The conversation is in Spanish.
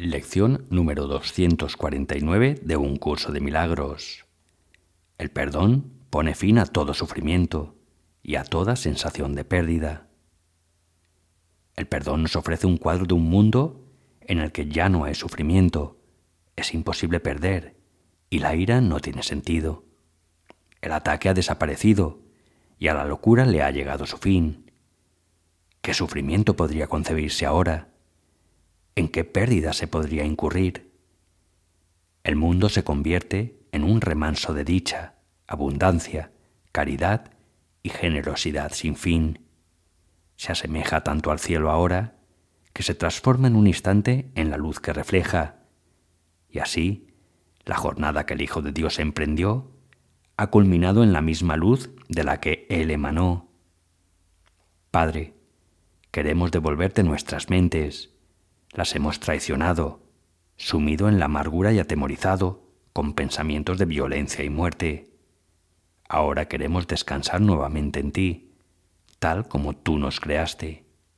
Lección número 249 de un curso de milagros. El perdón pone fin a todo sufrimiento y a toda sensación de pérdida. El perdón nos ofrece un cuadro de un mundo en el que ya no hay sufrimiento, es imposible perder y la ira no tiene sentido. El ataque ha desaparecido y a la locura le ha llegado su fin. ¿Qué sufrimiento podría concebirse ahora? ¿En qué pérdida se podría incurrir? El mundo se convierte en un remanso de dicha, abundancia, caridad y generosidad sin fin. Se asemeja tanto al cielo ahora que se transforma en un instante en la luz que refleja. Y así, la jornada que el Hijo de Dios emprendió ha culminado en la misma luz de la que Él emanó. Padre, queremos devolverte nuestras mentes. Las hemos traicionado, sumido en la amargura y atemorizado con pensamientos de violencia y muerte. Ahora queremos descansar nuevamente en ti, tal como tú nos creaste.